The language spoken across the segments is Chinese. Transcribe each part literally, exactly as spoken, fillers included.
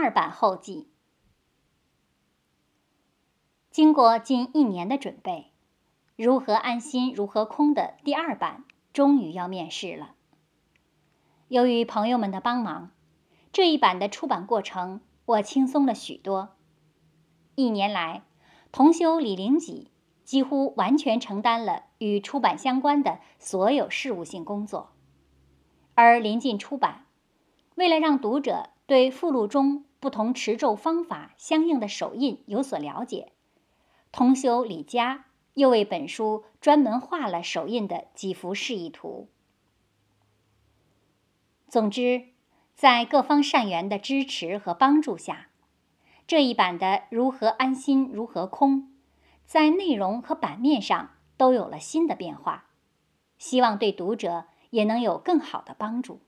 二版后记。经过近一年的准备，如何安心如何空的第二版终于要面世了。由于朋友们的帮忙，这一版的出版过程我轻松了许多。一年来，同修李玲己几乎完全承担了与出版相关的所有事务性工作。而临近出版，为了让读者对附录中不同持咒方法相应的手印有所了解，同修李家又为本书专门画了手印的几幅示意图。总之，在各方善缘的支持和帮助下，这一版的如何安心如何空，在内容和版面上都有了新的变化，希望对读者也能有更好的帮助。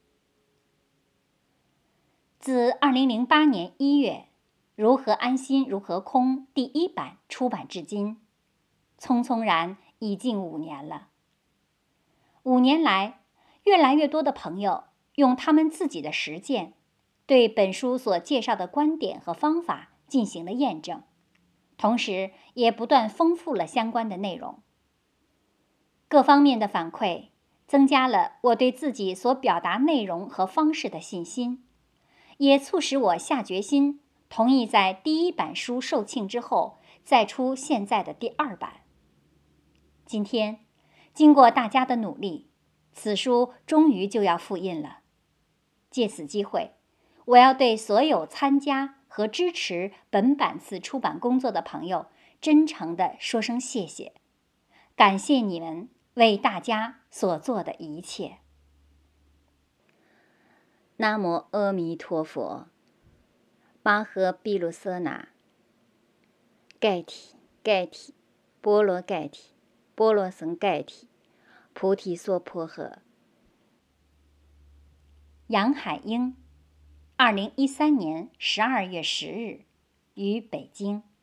自二零零八年一月，如何安心如何空第一版出版至今，匆匆然已近五年了。五年来，越来越多的朋友用他们自己的实践，对本书所介绍的观点和方法进行了验证，同时也不断丰富了相关的内容。各方面的反馈增加了我对自己所表达内容和方式的信心，也促使我下决心同意在第一版书售罄之后再出现在的第二版。今天，经过大家的努力，此书终于就要复印了。借此机会，我要对所有参加和支持本版次出版工作的朋友真诚地说声谢谢，感谢你们为大家所做的一切。 南无阿弥陀佛。玛诃毗卢舍那，盖提盖提，波罗盖提，波罗僧盖提，菩提娑婆诃。 杨海英，二零一三年十二月十日，于北京。